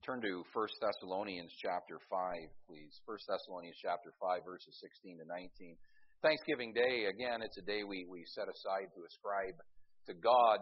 Turn to 1 Thessalonians chapter 5, please. 1 Thessalonians chapter 5, verses 16 to 19. Thanksgiving Day, again, it's a day we set aside to ascribe to God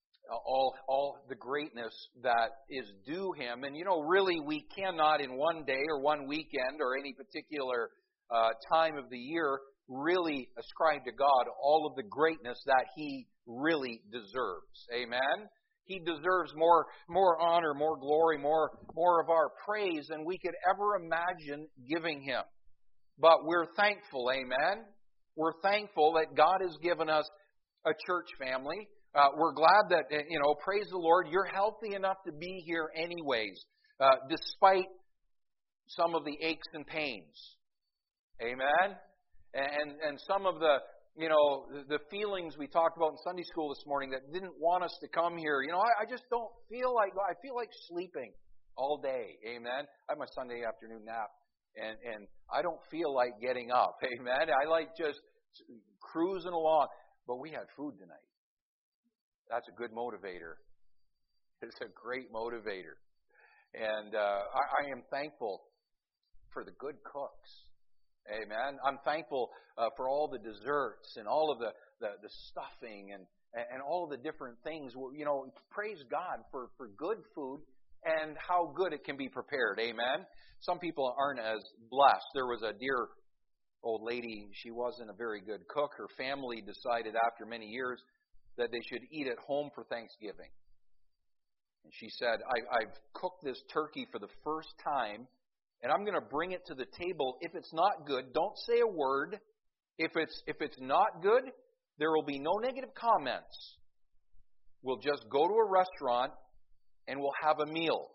all the greatness that is due Him. And, really we cannot in one day or one weekend or any particular time of the year really ascribe to God all of the greatness that He really deserves. Amen? He deserves more honor, more glory, more of our praise than we could ever imagine giving Him. But we're thankful, amen? We're thankful that God has given us a church family. We're glad that, praise the Lord, you're healthy enough to be here anyways, despite some of the aches and pains. Amen? And some of the feelings we talked about in Sunday school this morning that didn't want us to come here. I just don't feel like, I feel like sleeping all day. Amen? I have my Sunday afternoon nap, and I don't feel like getting up. Amen? I like just cruising along. But we had food tonight. That's a good motivator. It's a great motivator. And I am thankful for the good cooks. Amen. I'm thankful for all the desserts and all of the stuffing and all the different things. Praise God for good food and how good it can be prepared. Amen. Some people aren't as blessed. There was a dear old lady. She wasn't a very good cook. Her family decided after many years that they should eat at home for Thanksgiving. And she said, I've cooked this turkey for the first time, and I'm going to bring it to the table. If it's not good, don't say a word. If it's not good, there will be no negative comments. We'll just go to a restaurant and we'll have a meal.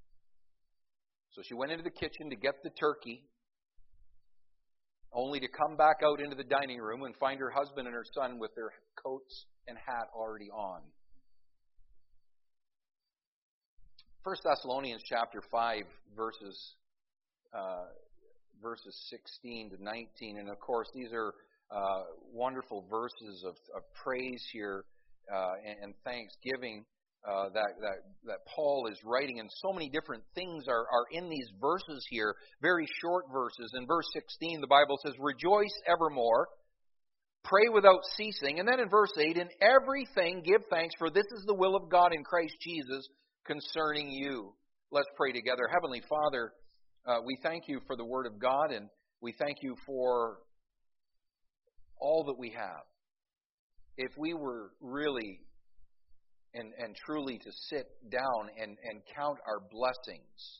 So she went into the kitchen to get the turkey, only to come back out into the dining room and find her husband and her son with their coats and hat already on. 1 Thessalonians chapter 5, verses 16 to 19. And of course, these are wonderful verses of praise here and thanksgiving that Paul is writing. And so many different things are in these verses here, very short verses. In verse 16, the Bible says, "Rejoice evermore, pray without ceasing." And then in verse 8, "In everything give thanks, for this is the will of God in Christ Jesus concerning you." Let's pray together. Heavenly Father, we thank you for the Word of God, and we thank you for all that we have. If we were really and truly to sit down and count our blessings,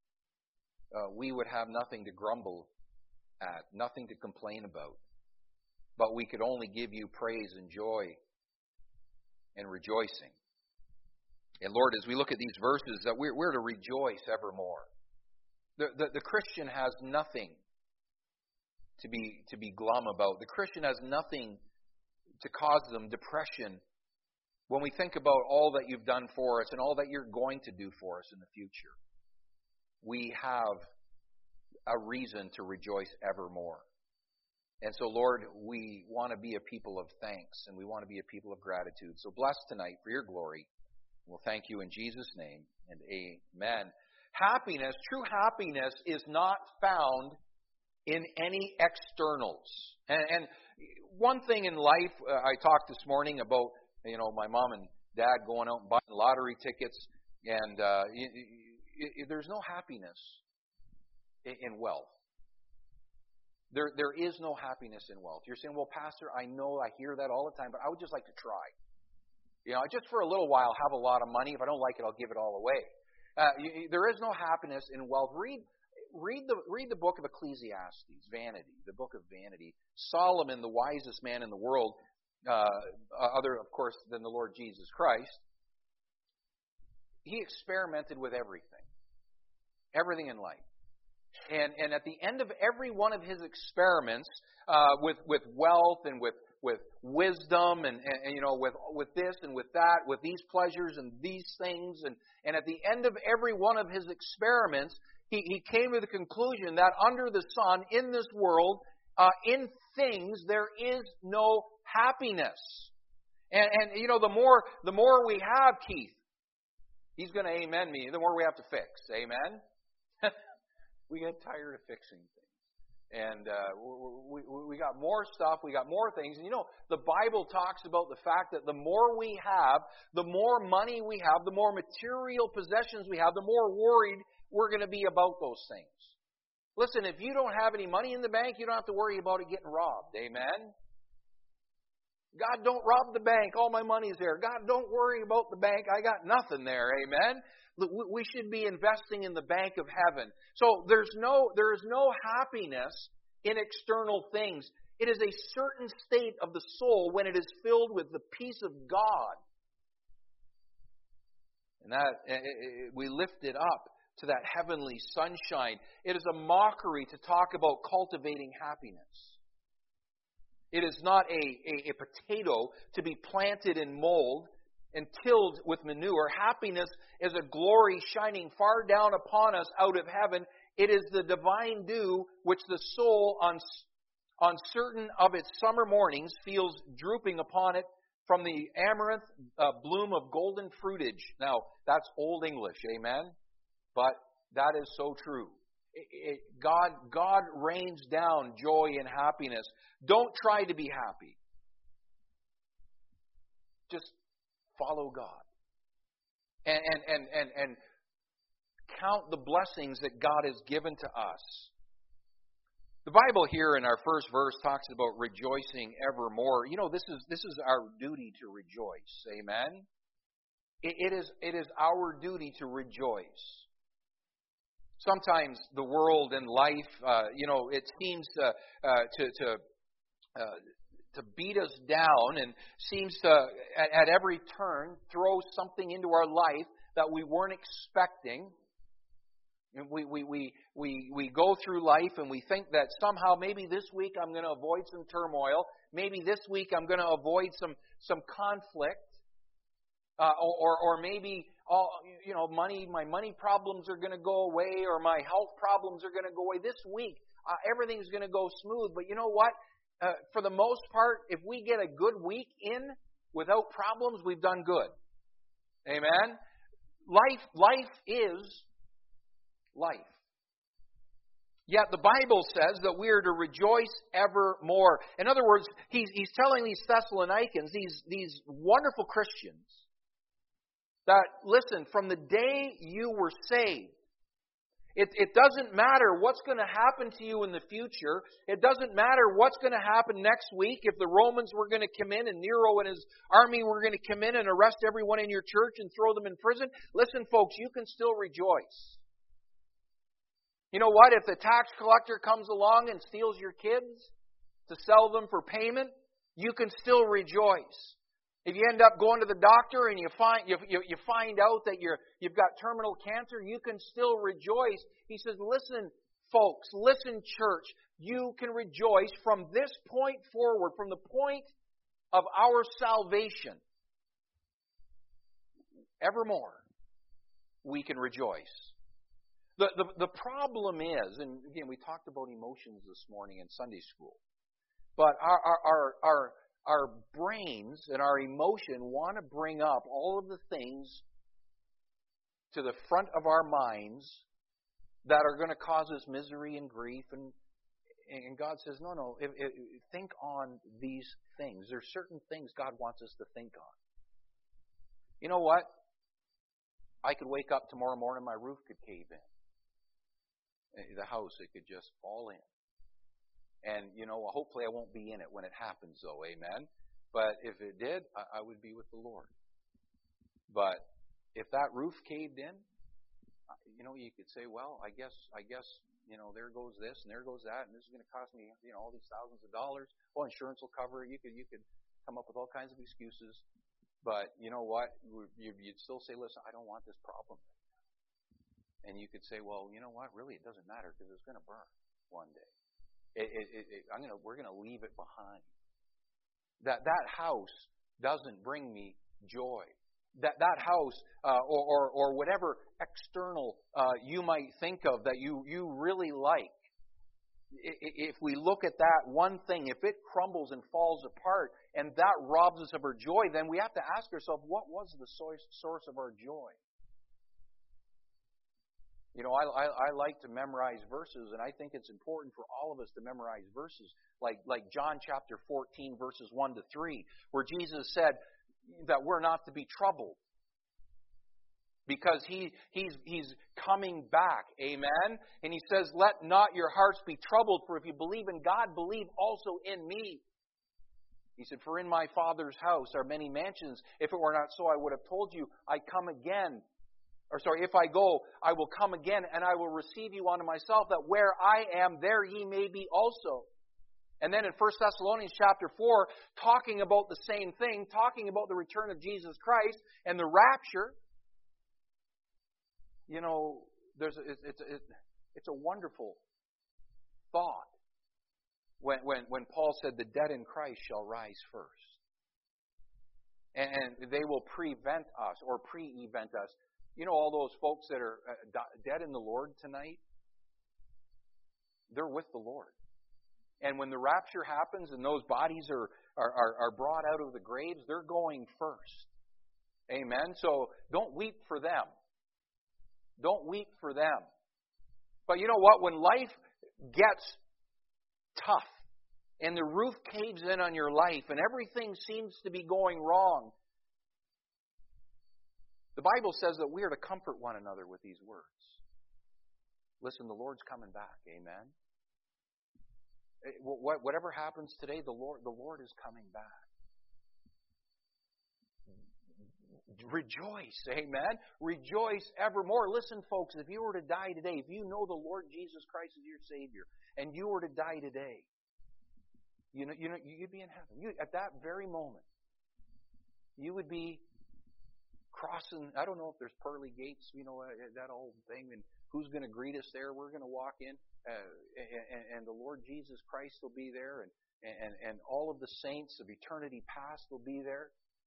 we would have nothing to grumble at, nothing to complain about. But we could only give you praise and joy and rejoicing. And Lord, as we look at these verses, that we're to rejoice evermore. The Christian has nothing to be glum about. The Christian has nothing to cause them depression when we think about all that you've done for us and all that you're going to do for us in the future. We have a reason to rejoice evermore. And so, Lord, we want to be a people of thanks, and we want to be a people of gratitude. So bless tonight for your glory. We'll thank you in Jesus' name, and amen. Happiness, true happiness, is not found in any externals. And one thing in life, I talked this morning about, my mom and dad going out and buying lottery tickets, and there's no happiness in wealth. There is no happiness in wealth. You're saying, well, Pastor, I know I hear that all the time, but I would just like to try. Just for a little while, have a lot of money. If I don't like it, I'll give it all away. There is no happiness in wealth. Read the book of Ecclesiastes, Vanity, the book of Vanity. Solomon, the wisest man in the world, other, of course, than the Lord Jesus Christ, he experimented with everything in life. And at the end of every one of his experiments with wealth and with wisdom and with this and with that, with these pleasures and these things, and at the end of every one of his experiments, he came to the conclusion that under the sun, in this world, in things, there is no happiness. And the more we have, Keith, He's going to amen me. The more we have to fix. Amen? We get tired of fixing things. And we got more stuff, we got more things. And the Bible talks about the fact that the more we have, the more money we have, the more material possessions we have, the more worried we're going to be about those things. Listen, if you don't have any money in the bank, you don't have to worry about it getting robbed. Amen? God, don't rob the bank. All my money's there. God, don't worry about the bank. I got nothing there. Amen? We should be investing in the bank of heaven. So there is no happiness in external things. It is a certain state of the soul when it is filled with the peace of God. And that we lift it up to that heavenly sunshine. It is a mockery to talk about cultivating happiness. It is not a potato to be planted in mold and tilled with manure. Happiness is a glory shining far down upon us out of heaven. It is the divine dew which the soul on certain of its summer mornings feels drooping upon it from the amaranth bloom of golden fruitage. Now, that's Old English, amen? But that is so true. God rains down joy and happiness. Don't try to be happy. Just follow God. And count the blessings that God has given to us. The Bible here in our first verse talks about rejoicing evermore. This is our duty to rejoice. Amen? It is our duty to rejoice. Sometimes the world and life, it seems to beat us down and seems to, at every turn, throw something into our life that we weren't expecting. And we go through life and we think that somehow maybe this week I'm going to avoid some turmoil. Maybe this week I'm going to avoid some conflict. Or maybe my money problems are going to go away, or my health problems are going to go away. This week, everything's going to go smooth. But you know what? For the most part, if we get a good week in without problems, we've done good. Amen? Life is life. Yet the Bible says that we are to rejoice evermore. In other words, he's telling these Thessalonians, these wonderful Christians, that, listen, from the day you were saved, it doesn't matter what's going to happen to you in the future. It doesn't matter what's going to happen next week. If the Romans were going to come in and Nero and his army were going to come in and arrest everyone in your church and throw them in prison. Listen, folks, you can still rejoice. You know what? If the tax collector comes along and steals your kids to sell them for payment, you can still rejoice. If you end up going to the doctor and you find out that you've got terminal cancer, you can still rejoice. He says, listen, folks, listen, church, you can rejoice from this point forward, from the point of our salvation. Evermore, we can rejoice. The problem is, and again, we talked about emotions this morning in Sunday school, but our brains and our emotion want to bring up all of the things to the front of our minds that are going to cause us misery and grief. And God says, no, think on these things. There's certain things God wants us to think on. You know what? I could wake up tomorrow morning, my roof could cave in. The house, it could just fall in. And, hopefully I won't be in it when it happens, though, amen? But if it did, I would be with the Lord. But if that roof caved in, you could say, well, I guess, there goes this and there goes that, and this is going to cost me, all these thousands of dollars. Well, insurance will cover it. You could come up with all kinds of excuses. But you know what? You'd still say, listen, I don't want this problem. And you could say, well, you know what? Really, it doesn't matter because it's going to burn one day. We're going to leave it behind. That house doesn't bring me joy. That house or whatever external you might think of that you really like. If we look at that one thing, if it crumbles and falls apart and that robs us of our joy, then we have to ask ourselves, what was the source of our joy? You know, I like to memorize verses, and I think it's important for all of us to memorize verses like John chapter 14, verses 1 to 3, where Jesus said that we're not to be troubled because he's coming back. Amen? And he says, let not your hearts be troubled, for if you believe in God, believe also in me. He said, for in my Father's house are many mansions. If it were not so, I would have told you, I come again. If I go, I will come again, and I will receive you unto myself, that where I am, there ye may be also. And then in 1 Thessalonians chapter 4, talking about the same thing, talking about the return of Jesus Christ and the rapture, you know, it's a wonderful thought when Paul said, the dead in Christ shall rise first. And they will prevent us or pre-event us. You know, all those folks that are dead in the Lord tonight, they're with the Lord. And when the rapture happens and those bodies are brought out of the graves, they're going first. Amen? So don't weep for them. Don't weep for them. But you know what? When life gets tough and the roof caves in on your life and everything seems to be going wrong, the Bible says that we are to comfort one another with these words. Listen, the Lord's coming back. Amen? Whatever happens today, the Lord is coming back. Rejoice. Amen? Rejoice evermore. Listen, folks, if you were to die today, if you know the Lord Jesus Christ as your Savior, and you were to die today, you'd be in heaven. At that very moment, you would be crossing, I don't know if there's pearly gates, you know, that old thing, and who's going to greet us there? We're going to walk in, and the Lord Jesus Christ will be there, and all of the saints of eternity past will be there.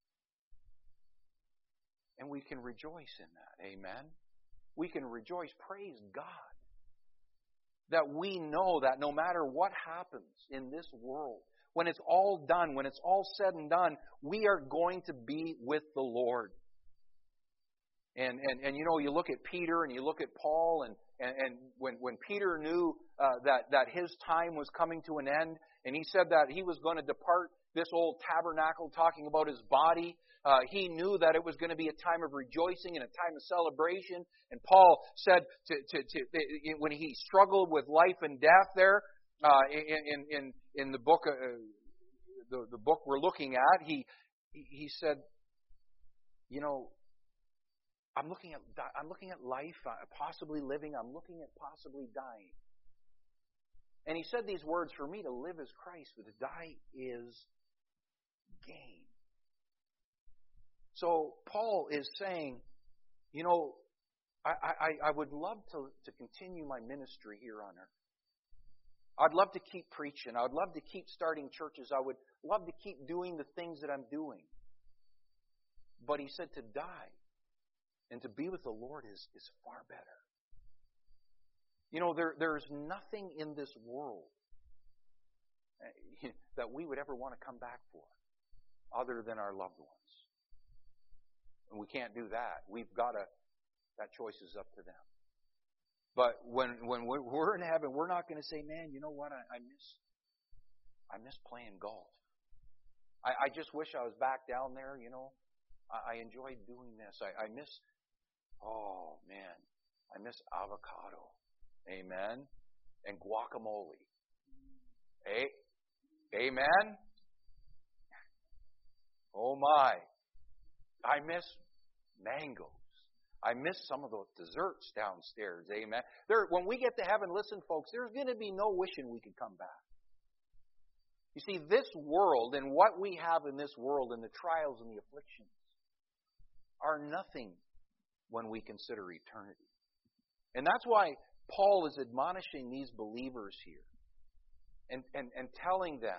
And we can rejoice in that. Amen? We can rejoice. Praise God. That we know that no matter what happens in this world, when it's all done, when it's all said and done, we are going to be with the Lord. And you know, you look at Peter and you look at Paul, and when Peter knew that his time was coming to an end, and he said that he was going to depart this old tabernacle, talking about his body, he knew that it was going to be a time of rejoicing and a time of celebration. And Paul said when he struggled with life and death there in the book the book we're looking at, he said, you know, I'm looking at life, possibly living. I'm looking at possibly dying. And he said these words, for me to live is Christ, but to die is gain. So Paul is saying, you know, I would love to continue my ministry here on earth. I'd love to keep preaching. I would love to keep starting churches. I would love to keep doing the things that I'm doing. But he said to die and to be with the Lord is far better. You know, there's nothing in this world that we would ever want to come back for other than our loved ones. And we can't do that. That choice is up to them. But when we're in heaven, we're not going to say, man, you know what, I miss playing golf. I just wish I was back down there, you know. I enjoyed doing this. I miss avocado. Amen. And guacamole. Amen. Oh my. I miss mangoes. I miss some of those desserts downstairs. Amen. When we get to heaven, listen, folks, there's going to be no wishing we could come back. You see, this world and what we have in this world and the trials and the afflictions are nothing when we consider eternity. And that's why Paul is admonishing these believers here and telling them,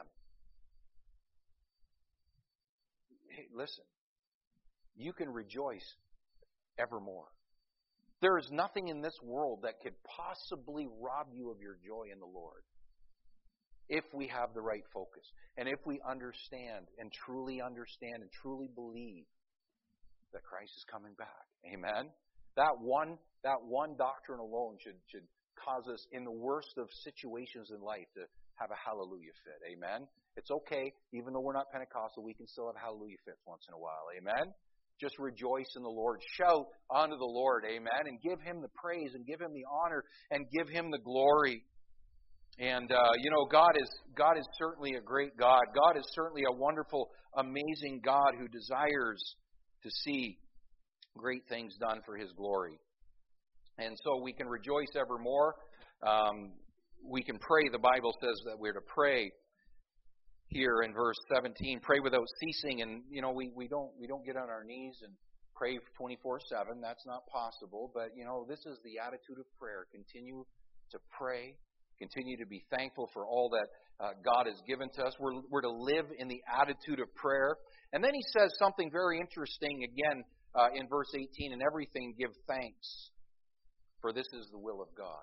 hey, listen, you can rejoice evermore. There is nothing in this world that could possibly rob you of your joy in the Lord if we have the right focus and if we understand and truly believe that Christ is coming back. Amen? That That one doctrine alone should cause us, in the worst of situations in life, to have a hallelujah fit. Amen? It's okay, even though we're not Pentecostal, we can still have hallelujah fits once in a while. Amen? Just rejoice in the Lord. Shout unto the Lord. Amen? And give Him the praise and give Him the honor and give Him the glory. And, God is certainly a great God. God is certainly a wonderful, amazing God who desires to see great things done for His glory. And so we can rejoice evermore. We can pray. The Bible says that we're to pray here in verse 17. Pray without ceasing. And, we don't get on our knees and pray 24/7. That's not possible. But, this is the attitude of prayer. Continue to pray. Continue to be thankful for all that God has given to us. We're to live in the attitude of prayer. And then he says something very interesting again in verse 18. In everything give thanks, for this is the will of God.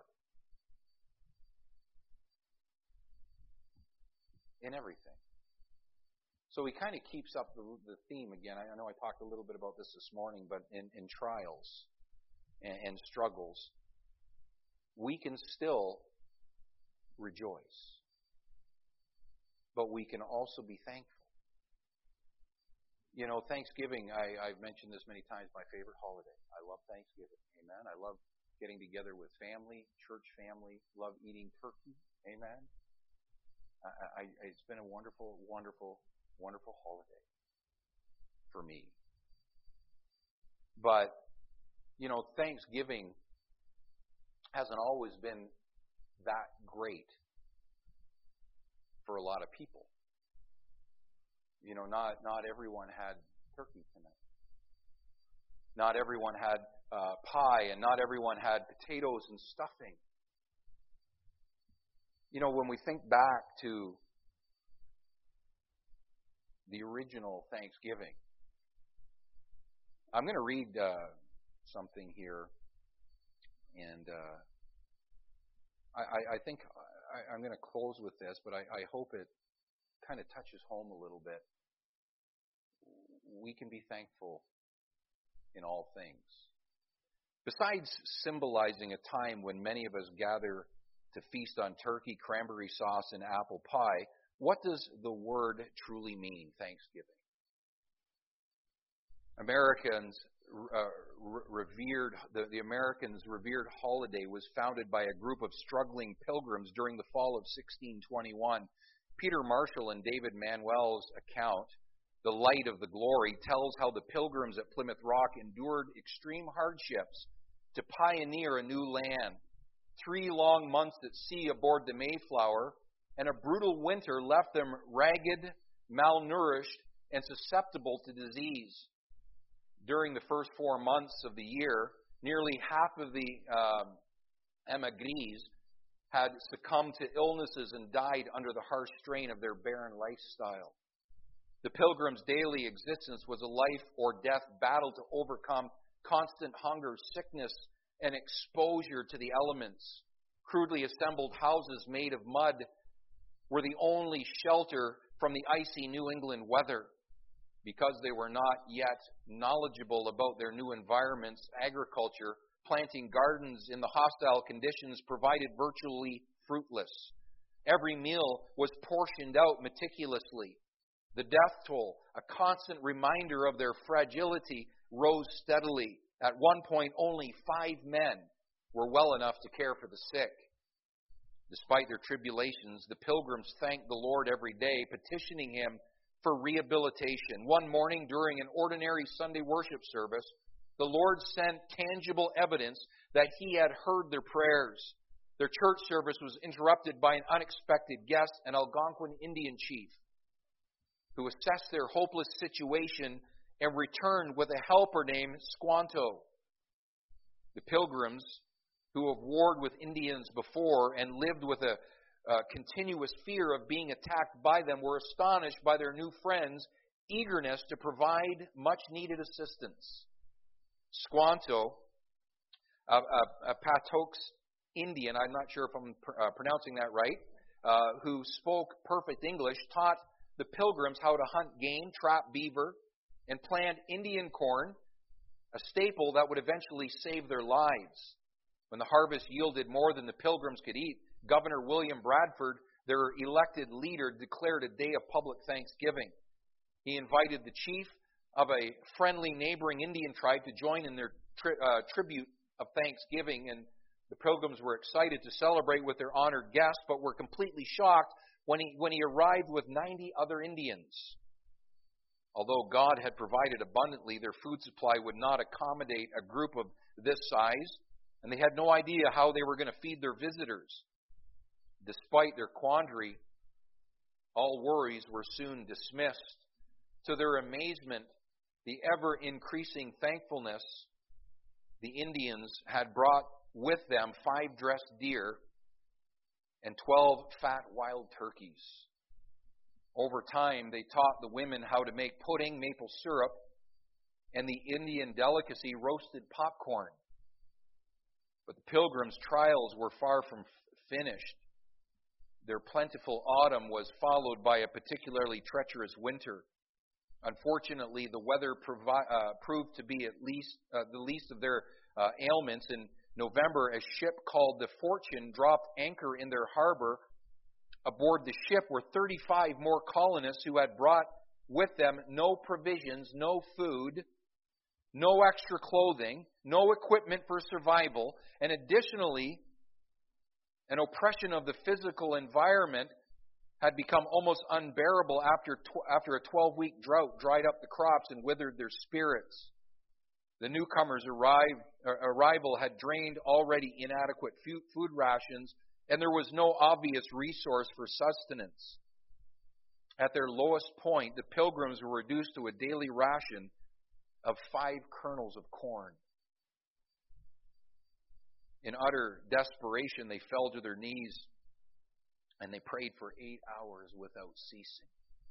In everything. So he kind of keeps up the theme again. I know I talked a little bit about this morning, but in trials and struggles, we can still rejoice. But we can also be thankful. Thanksgiving, I've mentioned this many times, my favorite holiday. I love Thanksgiving. Amen. I love getting together with family, church family. Love eating turkey. Amen. It's been a wonderful, wonderful, wonderful holiday for me. But, Thanksgiving hasn't always been that great for a lot of people. Not everyone had turkey tonight. Not everyone had pie, and not everyone had potatoes and stuffing. When we think back to the original Thanksgiving, I'm going to read something here, and I think I'm going to close with this, but I hope it kind of touches home a little bit. We can be thankful in all things. Besides symbolizing a time when many of us gather to feast on turkey, cranberry sauce, and apple pie, what does the word truly mean, Thanksgiving? Americans the Americans' revered holiday was founded by a group of struggling pilgrims during the fall of 1621. Peter Marshall and David Manuel's account, The Light of the Glory, tells how the pilgrims at Plymouth Rock endured extreme hardships to pioneer a new land. 3 long months at sea aboard the Mayflower, and a brutal winter left them ragged, malnourished, and susceptible to disease. During the first 4 months of the year, nearly half of the emigres had succumbed to illnesses and died under the harsh strain of their barren lifestyle. The pilgrims' daily existence was a life or death battle to overcome constant hunger, sickness, and exposure to the elements. Crudely assembled houses made of mud were the only shelter from the icy New England weather. Because they were not yet knowledgeable about their new environments, agriculture, planting gardens in the hostile conditions provided virtually fruitless. Every meal was portioned out meticulously. The death toll, a constant reminder of their fragility, rose steadily. At one point, only 5 men were well enough to care for the sick. Despite their tribulations, the pilgrims thanked the Lord every day, petitioning Him for rehabilitation. One morning during an ordinary Sunday worship service, the Lord sent tangible evidence that He had heard their prayers. Their church service was interrupted by an unexpected guest, an Algonquin Indian chief, who assessed their hopeless situation and returned with a helper named Squanto. The pilgrims, who have warred with Indians before and lived with a continuous fear of being attacked by them, were astonished by their new friends' eagerness to provide much-needed assistance. Squanto, a Patox Indian, I'm not sure if I'm pronouncing that right, who spoke perfect English, taught the pilgrims how to hunt game, trap beaver, and plant Indian corn, a staple that would eventually save their lives. When the harvest yielded more than the Pilgrims could eat, Governor William Bradford, their elected leader, declared a day of public thanksgiving. He invited the chief of a friendly neighboring Indian tribe to join in their tribute of thanksgiving, and the Pilgrims were excited to celebrate with their honored guest, but were completely shocked when he arrived with 90 other Indians. Although God had provided abundantly, their food supply would not accommodate a group of this size, and they had no idea how they were going to feed their visitors. Despite their quandary, all worries were soon dismissed. To their amazement, the ever-increasing thankfulness, the Indians had brought with them 5 dressed deer and 12 fat wild turkeys. Over time, they taught the women how to make pudding, maple syrup, and the Indian delicacy roasted popcorn. But the Pilgrims' trials were far from finished. Their plentiful autumn was followed by a particularly treacherous winter. Unfortunately, the weather proved to be at least the least of their ailments. In November, a ship called the Fortune dropped anchor in their harbor. Aboard the ship were 35 more colonists who had brought with them no provisions, no food, no extra clothing, no equipment for survival, and additionally, an oppression of the physical environment had become almost unbearable after a 12-week drought dried up the crops and withered their spirits. The newcomers' arrival had drained already inadequate food rations, and there was no obvious resource for sustenance. At their lowest point, the Pilgrims were reduced to a daily ration of 5 kernels of corn. In utter desperation, they fell to their knees and they prayed for 8 hours without ceasing.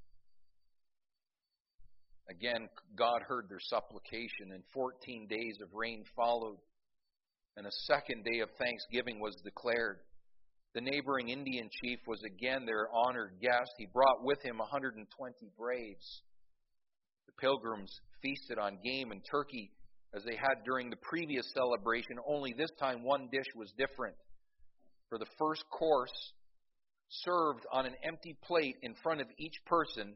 Again, God heard their supplication, and 14 days of rain followed, and a second day of thanksgiving was declared. The neighboring Indian chief was again their honored guest. He brought with him 120 braves. The Pilgrims feasted on game and turkey as they had during the previous celebration, only this time one dish was different. For the first course, served on an empty plate in front of each person,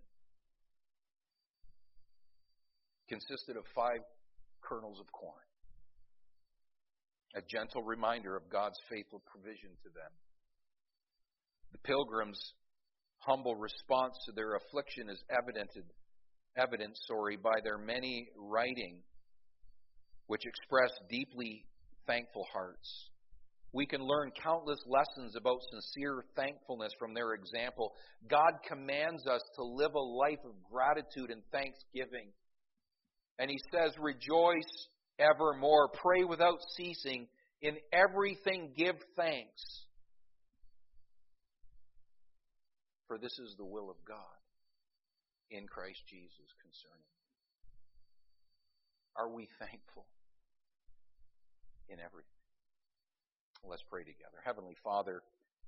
consisted of 5 kernels of corn. A gentle reminder of God's faithful provision to them. The Pilgrims' humble response to their affliction is evidenced by their many writing, which express deeply thankful hearts. We can learn countless lessons about sincere thankfulness from their example. God commands us to live a life of gratitude and thanksgiving. And He says, rejoice evermore, pray without ceasing, in everything give thanks. For this is the will of God in Christ Jesus concerning you. Are we thankful in everything? Let's pray together. Heavenly Father,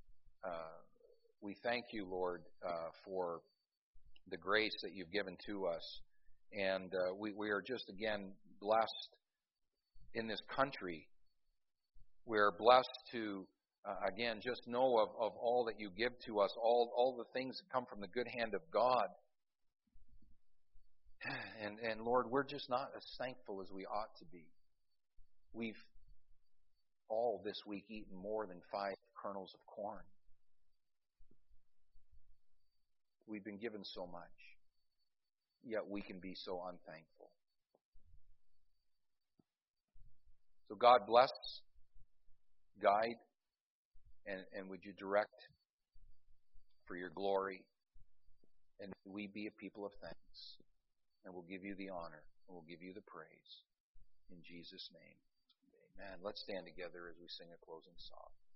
we thank you, Lord, for the grace that you've given to us. And we are just, again, blessed in this country. We are blessed to, again, just know of all that you give to us, all the things that come from the good hand of God. And Lord, we're just not as thankful as we ought to be. We've all this week eaten more than 5 kernels of corn. We've been given so much, yet we can be so unthankful. So God bless, guide, and would you direct for your glory, and we be a people of thanks, and we'll give you the honor, and we'll give you the praise. In Jesus' name, amen. Let's stand together as we sing a closing song.